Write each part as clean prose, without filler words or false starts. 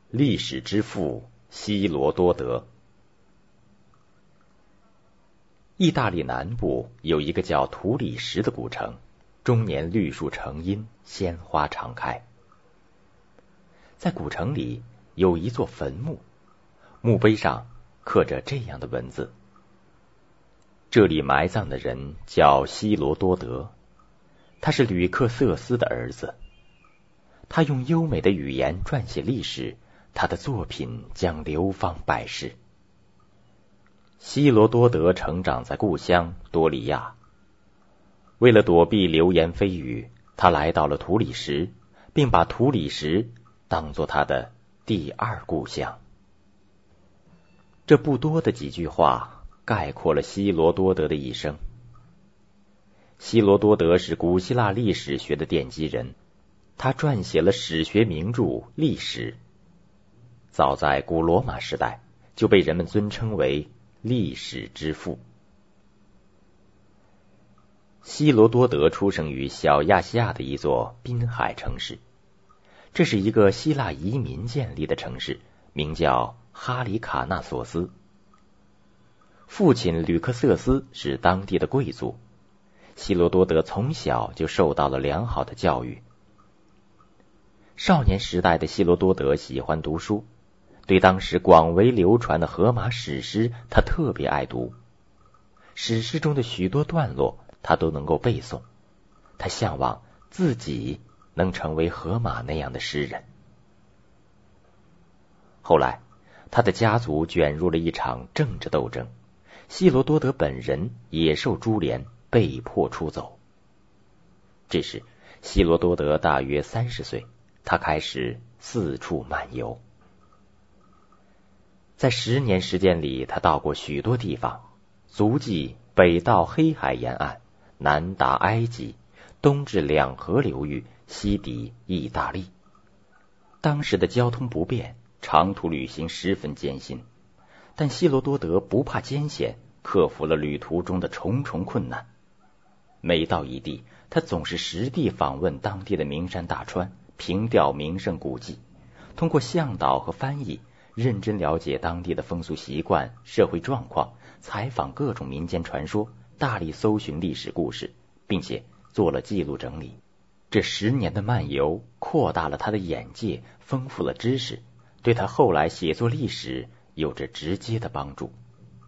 历史之父希罗多德。意大利南部有一个叫图里什的古城，终年绿树成荫，鲜花常开。在古城里有一座坟墓，墓碑上刻着这样的文字：这里埋葬的人叫希罗多德，他是吕克瑟斯的儿子。他用优美的语言撰写历史，他的作品将流芳百世。希罗多德成长在故乡多利亚，为了躲避流言蜚语，他来到了图里什，并把图里什当作他的第二故乡。这不多的几句话概括了希罗多德的一生。希罗多德是古希腊历史学的奠基人，他撰写了史学名著《历史》。早在古罗马时代就被人们尊称为历史之父。希罗多德出生于小亚细亚的一座滨海城市，这是一个希腊移民建立的城市，名叫哈里卡纳索斯。父亲吕克瑟斯是当地的贵族，希罗多德从小就受到了良好的教育。少年时代的希罗多德喜欢读书，对当时广为流传的荷马史诗他特别爱读，史诗中的许多段落他都能够背诵，他向往自己能成为荷马那样的诗人。后来他的家族卷入了一场政治斗争，希罗多德本人也受株连，被迫出走。这时希罗多德大约30岁，他开始四处漫游。在10年时间里，他到过许多地方，足迹北到黑海沿岸，南达埃及，东至两河流域，西抵意大利。当时的交通不便，长途旅行十分艰辛，但希罗多德不怕艰险，克服了旅途中的重重困难。每到一地，他总是实地访问当地的名山大川，凭吊名胜古迹，通过向导和翻译认真了解当地的风俗习惯、社会状况，采访各种民间传说，大力搜寻历史故事，并且做了记录整理。这10年的漫游扩大了他的眼界，丰富了知识，对他后来写作历史有着直接的帮助。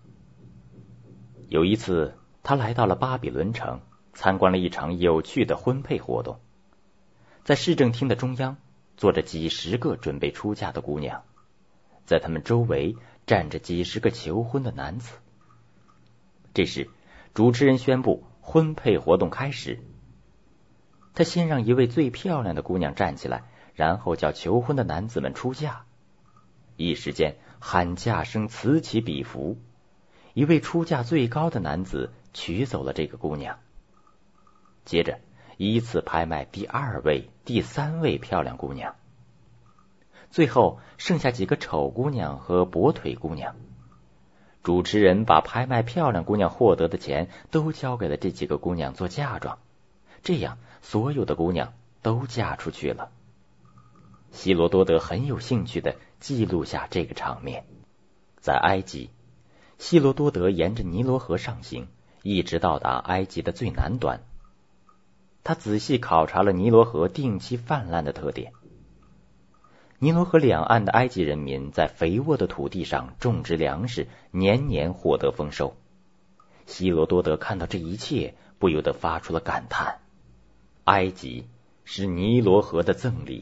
有一次，他来到了巴比伦城，参观了一场有趣的婚配活动。在市政厅的中央，坐着几十个准备出嫁的姑娘，在他们周围站着几十个求婚的男子。这时，主持人宣布婚配活动开始。他先让一位最漂亮的姑娘站起来，然后叫求婚的男子们出嫁。一时间，喊嫁声此起彼伏。一位出价最高的男子娶走了这个姑娘，接着依次拍卖第2位、第3位漂亮姑娘，最后剩下几个丑姑娘和跛腿姑娘。主持人把拍卖漂亮姑娘获得的钱都交给了这几个姑娘做嫁妆，这样所有的姑娘都嫁出去了。希罗多德很有兴趣地记录下这个场面。在埃及，希罗多德沿着尼罗河上行，一直到达埃及的最南端。他仔细考察了尼罗河定期泛滥的特点。尼罗河两岸的埃及人民在肥沃的土地上种植粮食，年年获得丰收。希罗多德看到这一切，不由得发出了感叹：埃及是尼罗河的赠礼。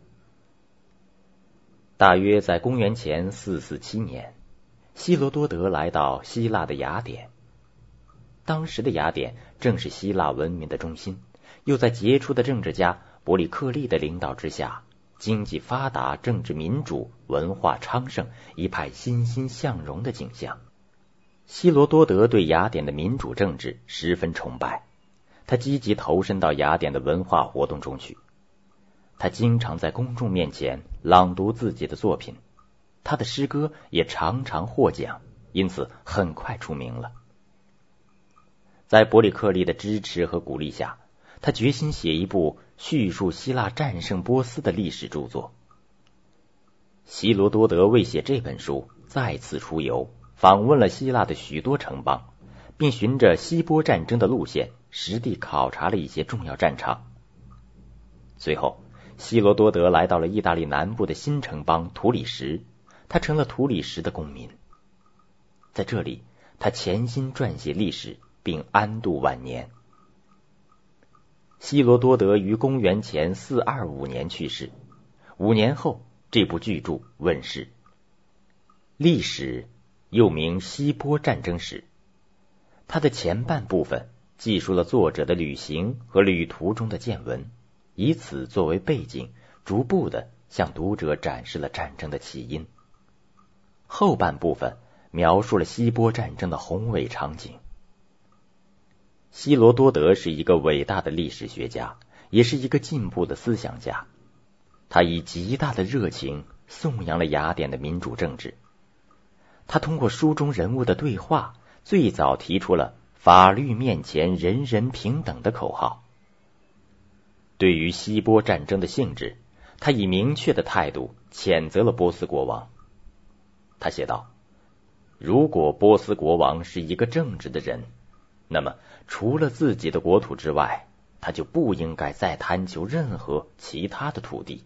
大约在公元前447年，希罗多德来到希腊的雅典。当时的雅典正是希腊文明的中心，又在杰出的政治家伯里克利的领导之下，经济发达，政治民主，文化昌盛，一派欣欣向荣的景象。希罗多德对雅典的民主政治十分崇拜，他积极投身到雅典的文化活动中去。他经常在公众面前朗读自己的作品，他的诗歌也常常获奖，因此很快出名了。在伯里克利的支持和鼓励下，他决心写一部叙述希腊战胜波斯的历史著作。 希罗多德为写这本书，再次出游，访问了希腊的许多城邦，并循着希波战争的路线，实地考察了一些重要战场。最后，希罗多德来到了意大利南部的新城邦图里什，他成了图里什的公民。在这里，他潜心撰写历史，并安度晚年。希罗多德于公元前425年去世，5年后，这部巨著问世。历史又名希波战争史，它的前半部分记述了作者的旅行和旅途中的见闻，以此作为背景，逐步地向读者展示了战争的起因。后半部分描述了希波战争的宏伟场景。希罗多德是一个伟大的历史学家，也是一个进步的思想家。他以极大的热情颂扬了雅典的民主政治。他通过书中人物的对话，最早提出了法律面前人人平等的口号。对于希波战争的性质，他以明确的态度谴责了波斯国王。他写道：如果波斯国王是一个正直的人，那么除了自己的国土之外，他就不应该再贪求任何其他的土地。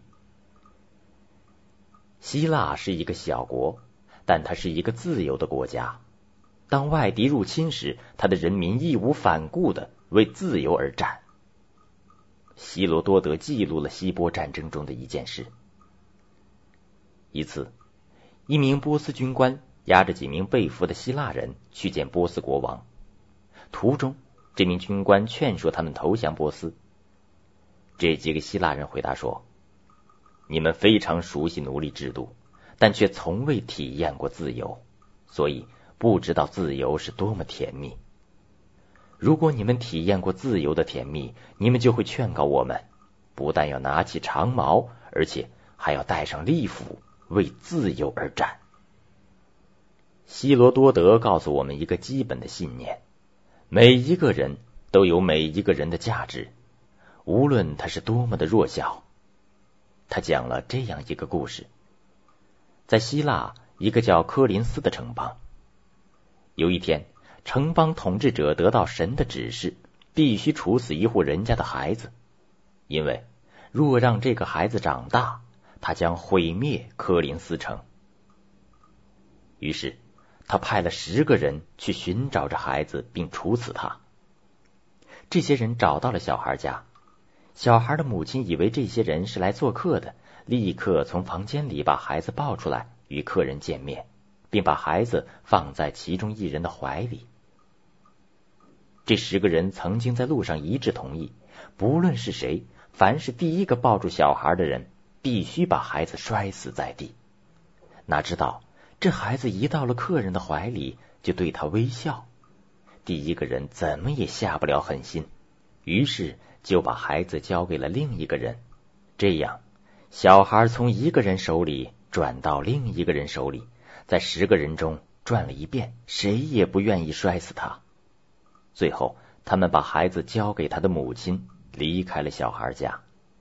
希腊是一个小国，但它是一个自由的国家。当外敌入侵时，他的人民义无反顾地为自由而战。希罗多德记录了希波战争中的一件事。一次，一名波斯军官押着几名被俘的希腊人去见波斯国王，途中这名军官劝说他们投降波斯。这几个希腊人回答说：你们非常熟悉奴隶制度，但却从未体验过自由，所以不知道自由是多么甜蜜。如果你们体验过自由的甜蜜，你们就会劝告我们，不但要拿起长矛，而且还要带上利斧，为自由而战。希罗多德告诉我们一个基本的信念：每一个人都有每一个人的价值，无论他是多么的弱小。他讲了这样一个故事：在希腊一个叫科林斯的城邦，有一天，城邦统治者得到神的指示，必须处死一户人家的孩子，因为若让这个孩子长大，他将毁灭科林斯城。于是他派了10个人去寻找这孩子，并处死他。这些人找到了小孩家，小孩的母亲以为这些人是来做客的，立刻从房间里把孩子抱出来与客人见面，并把孩子放在其中一人的怀里。这10个人曾经在路上一致同意，不论是谁，凡是第一个抱住小孩的人，必须把孩子摔死在地。哪知道这孩子一到了客人的怀里，就对他微笑。第一个人怎么也下不了狠心，于是就把孩子交给了另一个人。这样，小孩从一个人手里转到另一个人手里，在10个人中转了一遍，谁也不愿意摔死他。最后，他们把孩子交给他的母亲，离开了小孩家。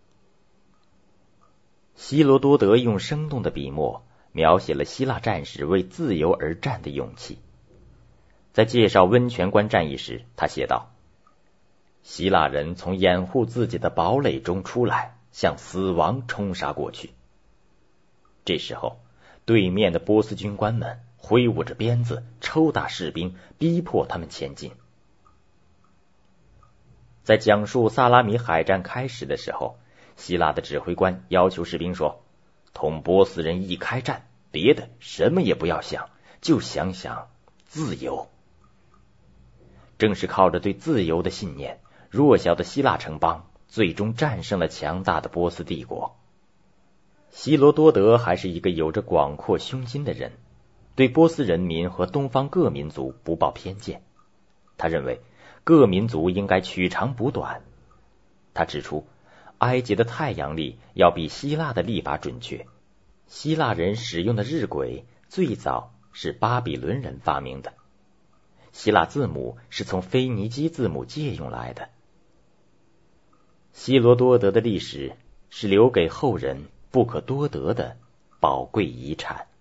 希罗多德用生动的笔墨描写了希腊战士为自由而战的勇气。在介绍温泉关战役时，他写道：希腊人从掩护自己的堡垒中出来，向死亡冲杀过去。这时候，对面的波斯军官们挥舞着鞭子，抽打士兵，逼迫他们前进。在讲述萨拉米海战开始的时候，希腊的指挥官要求士兵说：同波斯人一开战，别的什么也不要想，就想想自由。正是靠着对自由的信念，弱小的希腊城邦最终战胜了强大的波斯帝国。希罗多德还是一个有着广阔胸襟的人，对波斯人民和东方各民族不抱偏见。他认为各民族应该取长补短。他指出，埃及的太阳历要比希腊的历法准确。希腊人使用的日晷最早是巴比伦人发明的。希腊字母是从腓尼基字母借用来的。希罗多德的历史是留给后人不可多得的宝贵遗产。